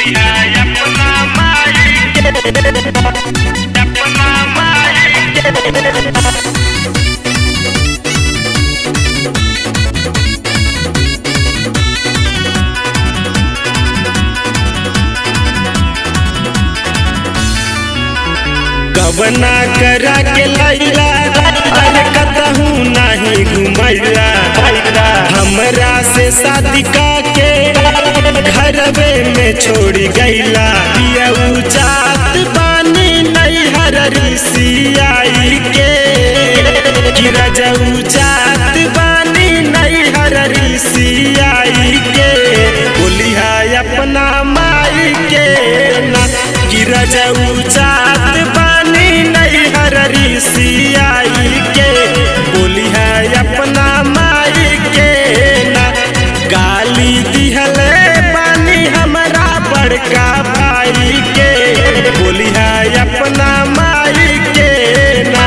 गबना करा के लैला अरे कतहू नहीं घुमैला हमरा से शादी के घरवे में छोड़ गईला पियऊ जात बानी नैहर ऋषियाई के गिरजऊ जात बानी नैहर ऋषियाई के बोलिहा अपना माई के ना गिरजऊ जात बानी नैहर ऋषियाई के बोलिहा अपना माई के ना गाली दिहले बानी हमरा बड़का भाई के बोलिहा अपना माई के ना।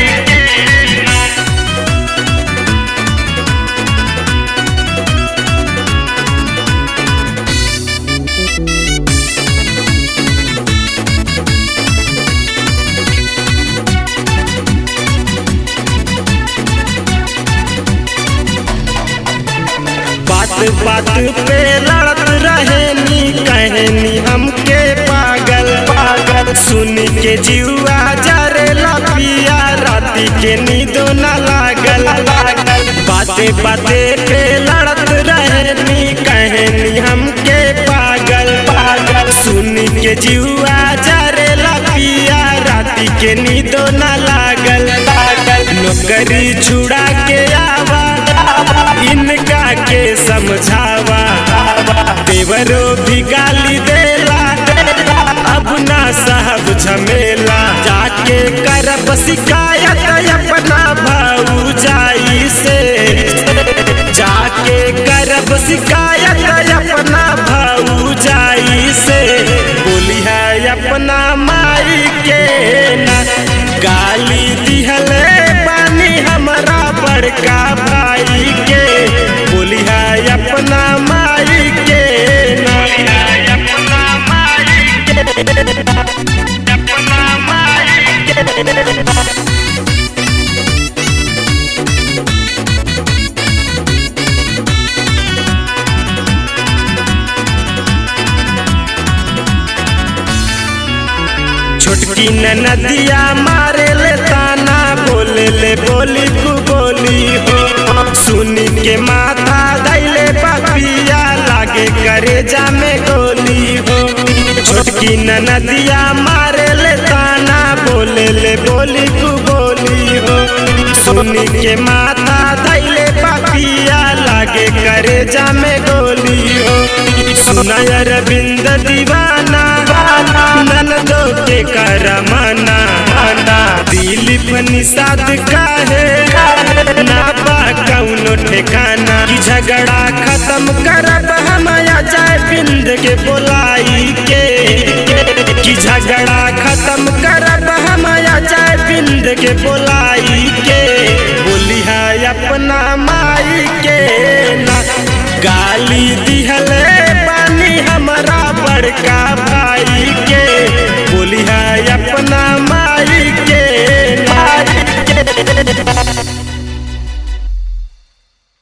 बात पे लड़त रहेनी कहनी हमके पागल सुन के जीवा जरेला पिया राती के नींदो न लागल बाते पे लड़त रहेनी कहनी हमके पागल सुन के जीवा जरेला पिया राती के नींदो न लागल नौकरी छुड़ा के आवा इनका के समझावा देवरो भी गाली देला अब ना साहब झमेला जाके करब शिकायत अपना भौजाई से जाके करब शिकायत अपना भौजाई से बोलिहा अपना माई के ना गाली दिहले बानी हमरा बड़का भाई के बोलिहा अपना माई के ना अपना माई के अपना माई के। छोटकी नदिया मारे ले ताना बोले ले बोली कु बोली हो सुनी के माथा दैले पपिया लागे करे जामे गोली हो छोटकी नदिया मारे ले ताना बोले ले बोली कु बोली हो सुनी के माथा दैले पपिया लागे करे जामे गोली हो सुनाय अरविंद दीवाना ननदो के करमाना दिलीप निषाद काहे ना बा कौनो ठिकाना की झगड़ा खत्म करब हम अजय बिंद के बोलाई के की झगड़ा खत्म करब हम अजय बिंद के बोलाई के बोलिहा अपना माई के ना गाली दिहले बानी हमरा बड़का भाई के बोलिहा अपना माई के ना।